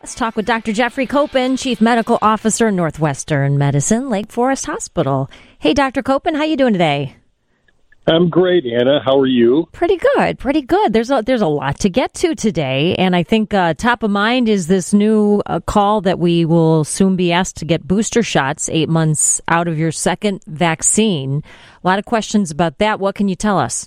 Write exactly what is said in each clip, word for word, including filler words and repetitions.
Let's talk with Doctor Jeffrey Koppen, Chief Medical Officer, Northwestern Medicine, Lake Forest Hospital. Hey, Doctor Koppen, how you doing today? I'm great, Anna. How are you? Pretty good, pretty good. There's a, there's a lot to get to today, and I think uh, top of mind is this new uh, call that we will soon be asked to get booster shots eight months out of your second vaccine. A lot of questions about that. What can you tell us?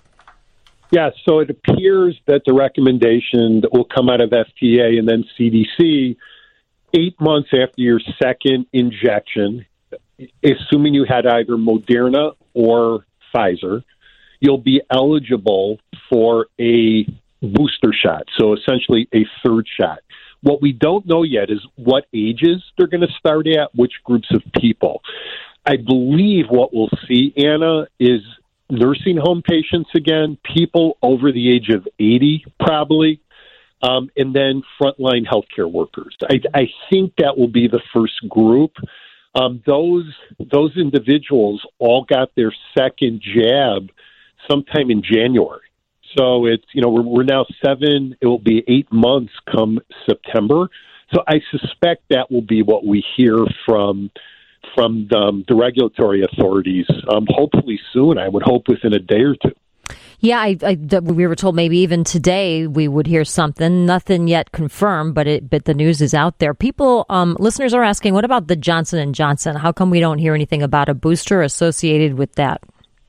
Yeah, so it appears that the recommendation that will come out of F D A and then C D C eight months after your second injection, assuming you had either Moderna or Pfizer, you'll be eligible for a booster shot, so essentially a third shot. What we don't know yet is what ages they're going to start at, which groups of people. I believe what we'll see, Anna, is nursing home patients again, people over the age of eighty probably, um, and then frontline healthcare workers. I, I think that will be the first group. Um, those those individuals all got their second jab sometime in January. So it's, you know, we're, we're now seven, it will be eight months come September. So I suspect that will be what we hear from from the, um, the regulatory authorities, um, hopefully soon. I would hope within a day or two. Yeah, I, I, we were told maybe even today we would hear something. Nothing yet confirmed, but it, but the news is out there. People, um, listeners are asking, what about the Johnson and Johnson? How come we don't hear anything about a booster associated with that?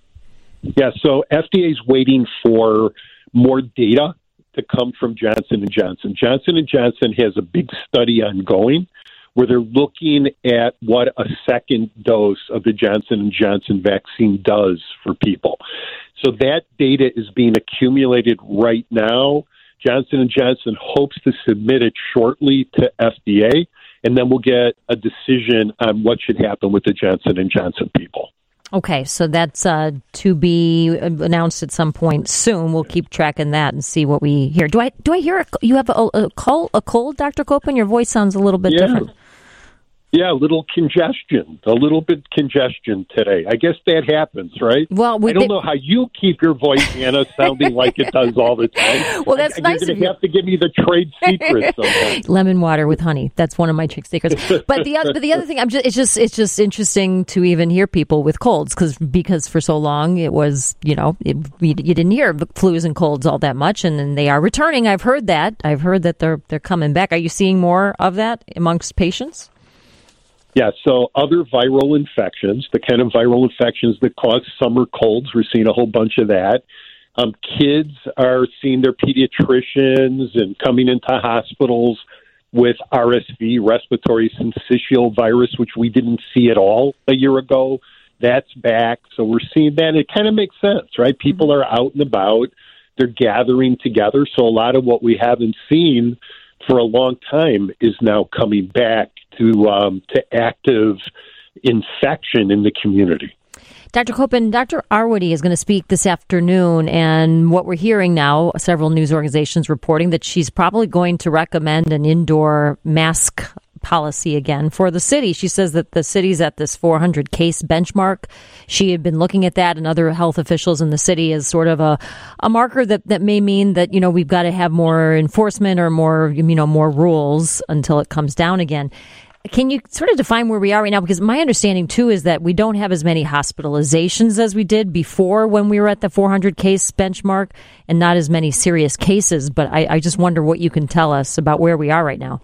Yeah, so F D A is waiting for more data to come from Johnson and Johnson. Johnson and Johnson has a big study ongoing where they're looking at what a second dose of the Johnson and Johnson vaccine does for people. So that data is being accumulated right now. Johnson and Johnson hopes to submit it shortly to F D A, and then we'll get a decision on what should happen with the Johnson and Johnson people. Okay, so that's uh, to be announced at some point soon. We'll keep tracking that and see what we hear. Do I do I hear a, you have a, a cold, a cold, Doctor Koppen? Your voice sounds a little bit yeah. different. Yeah, a little congestion, a little bit congestion today. I guess that happens, right? Well, we I don't did... know how you keep your voice, Anna, sounding like it does all the time. Well, that's I, nice You're going to have to give me the trade secrets sometimes. Lemon water with honey. That's one of my trick secrets. But the other, but the other thing, I'm just, it's just, it's just interesting to even hear people with colds because because for so long it was, you know, it, you didn't hear flus and colds all that much, and then they are returning. I've heard that. I've heard that they're they're coming back. Are you seeing more of that amongst patients? Yeah, so other viral infections, the kind of viral infections that cause summer colds, we're seeing a whole bunch of that. Um, kids are seeing their pediatricians and coming into hospitals with R S V, respiratory syncytial virus, which we didn't see at all a year ago. That's back. So we're seeing that. It kind of makes sense, right? People are out and about. They're gathering together. So a lot of what we haven't seen for a long time is now coming back to um, to active infection in the community. Doctor Koppen, Doctor Arwady is going to speak this afternoon, and what we're hearing now, several news organizations reporting that she's probably going to recommend an indoor mask policy again for the city. She says that the city's at this four hundred case benchmark. She had been looking at that and other health officials in the city as sort of a, a marker that, that may mean that, you know, we've got to have more enforcement or more, you know, more rules until it comes down again. Can you sort of define where we are right now? Because my understanding, too, is that we don't have as many hospitalizations as we did before when we were at the four hundred case benchmark and not as many serious cases. But I, I just wonder what you can tell us about where we are right now.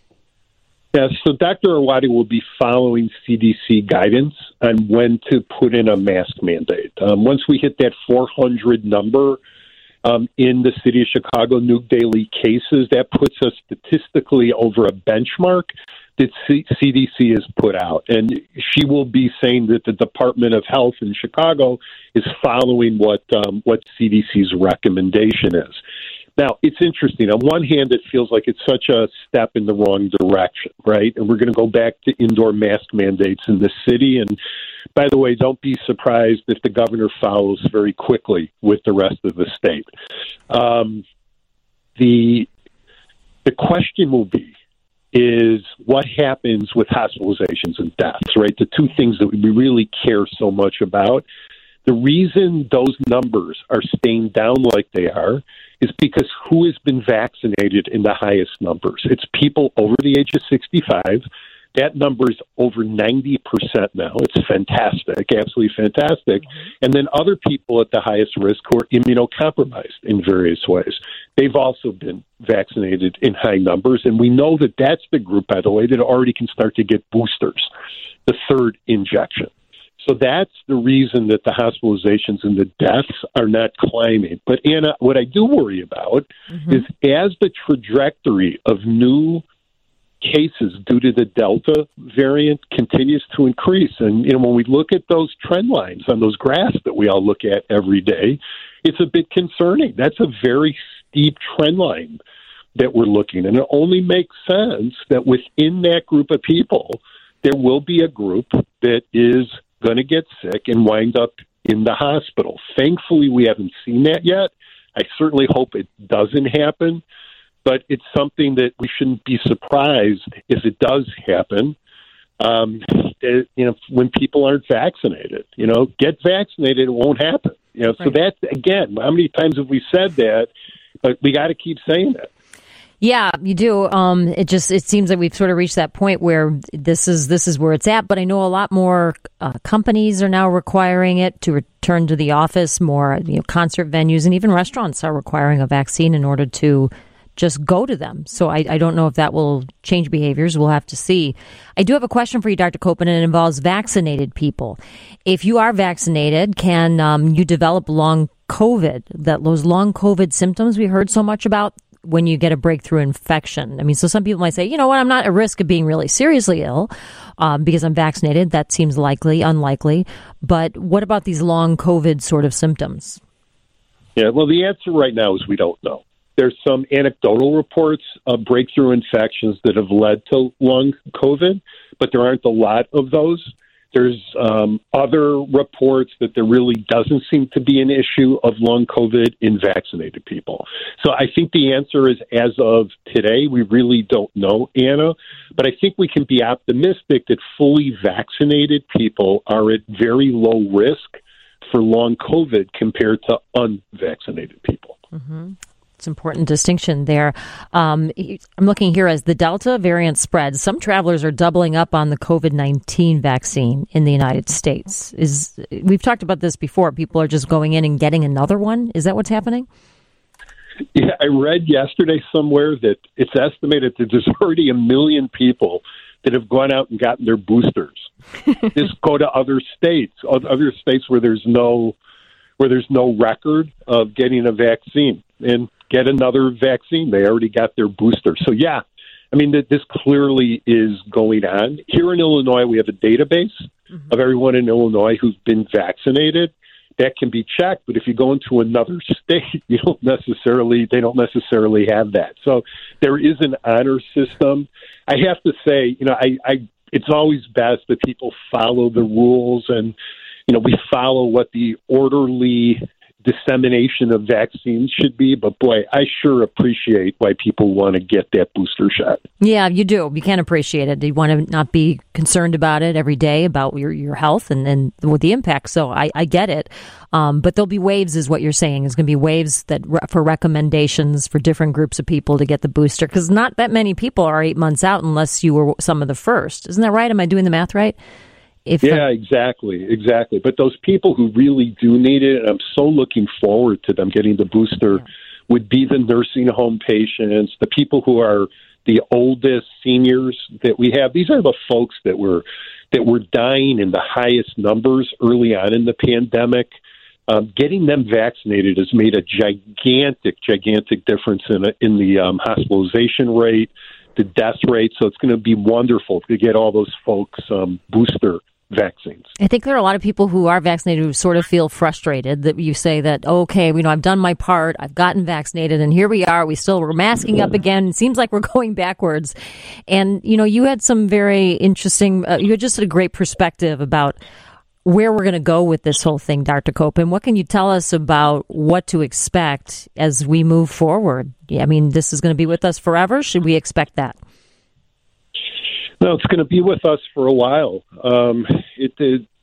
Yeah, so Doctor Arwady will be following C D C guidance on when to put in a mask mandate. Um, once we hit that four hundred number um, in the city of Chicago, new daily cases, that puts us statistically over a benchmark that C- CDC has put out. And she will be saying that the Department of Health in Chicago is following what um, what C D C's recommendation is. Now, it's interesting. On one hand, it feels like it's such a step in the wrong direction, right? And we're going to go back to indoor mask mandates in the city. And by the way, don't be surprised if the governor follows very quickly with the rest of the state. Um, the the question will be, is what happens with hospitalizations and deaths, right? The two things that we really care so much about. The reason those numbers are staying down like they are is because who has been vaccinated in the highest numbers? It's people over the age of sixty-five. That number is over ninety percent now. It's fantastic, absolutely fantastic. And then other people at the highest risk who are immunocompromised in various ways. They've also been vaccinated in high numbers. And we know that that's the group, by the way, that already can start to get boosters, the third injection. So that's the reason that the hospitalizations and the deaths are not climbing. But, Anna, what I do worry about mm-hmm. is as the trajectory of new cases due to the Delta variant continues to increase. And, you know, when we look at those trend lines on those graphs that we all look at every day, it's a bit concerning. That's a very steep trend line that we're looking. And it only makes sense that within that group of people, there will be a group that is going to get sick and wind up in the hospital. Thankfully, we haven't seen that yet. I certainly hope it doesn't happen. But it's something that we shouldn't be surprised if it does happen. Um, it, you know, when people aren't vaccinated, you know, get vaccinated, it won't happen. You know, right. So that again, how many times have we said that? But we got to keep saying that. Yeah, you do. Um, it just it seems like we've sort of reached that point where this is this is where it's at. But I know a lot more uh, companies are now requiring it to return to the office. More, you know, concert venues and even restaurants are requiring a vaccine in order to just go to them. So I, I don't know if that will change behaviors. We'll have to see. I do have a question for you, Doctor Koppen, and it involves vaccinated people. If you are vaccinated, can um, you develop long COVID, that those long COVID symptoms we heard so much about when you get a breakthrough infection? I mean, so some people might say, you know what, I'm not at risk of being really seriously ill um, because I'm vaccinated. That seems likely, unlikely. But what about these long COVID sort of symptoms? Yeah, well, the answer right now is we don't know. There's some anecdotal reports of breakthrough infections that have led to long COVID, but there aren't a lot of those. There's um, other reports that there really doesn't seem to be an issue of long COVID in vaccinated people. So I think the answer is, as of today, we really don't know, Anna. But I think we can be optimistic that fully vaccinated people are at very low risk for long COVID compared to unvaccinated people. Mm-hmm. It's an important distinction there. Um, I'm looking here as the Delta variant spreads. Some travelers are doubling up on the COVID nineteen vaccine in the United States. Is we've talked about this before. People are just going in and getting another one. Is that what's happening? Yeah, I read yesterday somewhere that it's estimated that there's already a million people that have gone out and gotten their boosters. Just go to other states, other states where there's no where there's no record of getting a vaccine, and get another vaccine. They already got their booster. So, yeah, I mean, this clearly is going on. Here in Illinois, we have a database mm-hmm. of everyone in Illinois who's been vaccinated. That can be checked, but if you go into another state, you don't necessarily, they don't necessarily have that. So there is an honor system. I have to say, you know, I, I it's always best that people follow the rules, and, you know, we follow what the orderly dissemination of vaccines should be. But boy, I sure appreciate why people want to get that booster shot. Yeah, you do. You can appreciate it. You want to not be concerned about it every day, about your, your health and, and with the impact. So I, I get it. Um, but there'll be waves is what you're saying. There's going to be waves that re- for recommendations for different groups of people to get the booster, because not that many people are eight months out unless you were some of the first. Isn't that right? Am I doing the math right? If yeah, exactly, exactly. But those people who really do need it, and I'm so looking forward to them getting the booster, yeah. would be the nursing home patients, the people who are the oldest seniors that we have. These are the folks that were that were dying in the highest numbers early on in the pandemic. Um, getting them vaccinated has made a gigantic, gigantic difference in in the um, hospitalization rate, the death rate. So it's going to be wonderful to get all those folks um, booster vaccines. I think there are a lot of people who are vaccinated who sort of feel frustrated that you say that, okay, you know, I've done my part, I've gotten vaccinated, and here we are, we still, we're masking up again. It seems like we're going backwards. And, you know, you had some very interesting, uh, you had just a great perspective about where we're going to go with this whole thing, Doctor Koppen. What can you tell us about what to expect as we move forward? I mean, this is going to be with us forever. Should we expect that? No, it's going to be with us for a while. Um, it, it,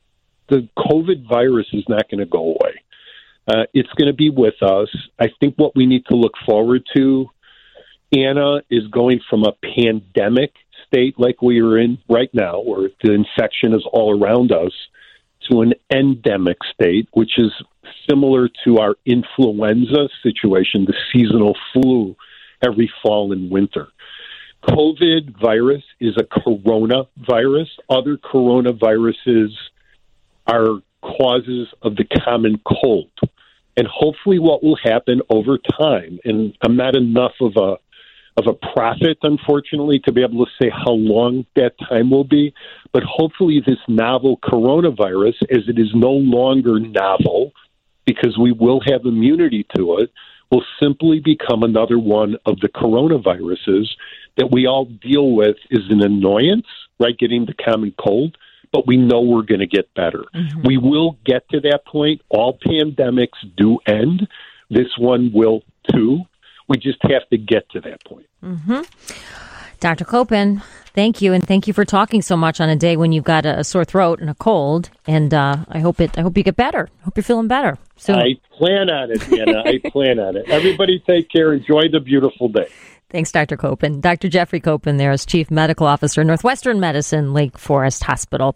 the COVID virus is not going to go away. Uh, it's going to be with us. I think what we need to look forward to, Anna, is going from a pandemic state like we are in right now, where the infection is all around us, to an endemic state, which is similar to our influenza situation, the seasonal flu every fall and winter. COVID virus is a coronavirus. Other coronaviruses are causes of the common cold. And hopefully what will happen over time, and I'm not enough of a of a prophet, unfortunately, to be able to say how long that time will be, but hopefully this novel coronavirus, as it is no longer novel, because we will have immunity to it, will simply become another one of the coronaviruses that we all deal with as an annoyance, right, getting the common cold, but we know we're going to get better. Mm-hmm. We will get to that point. All pandemics do end. This one will too. We just have to get to that point. Mm-hmm. Doctor Koppen, thank you, and thank you for talking so much on a day when you've got a, a sore throat and a cold. And uh, I hope it. I hope you get better. I hope you're feeling better soon. I plan on it, Anna. I plan on it. Everybody, take care. Enjoy the beautiful day. Thanks, Doctor Koppen. Doctor Jeffrey Koppen there is Chief Medical Officer, Northwestern Medicine, Lake Forest Hospital.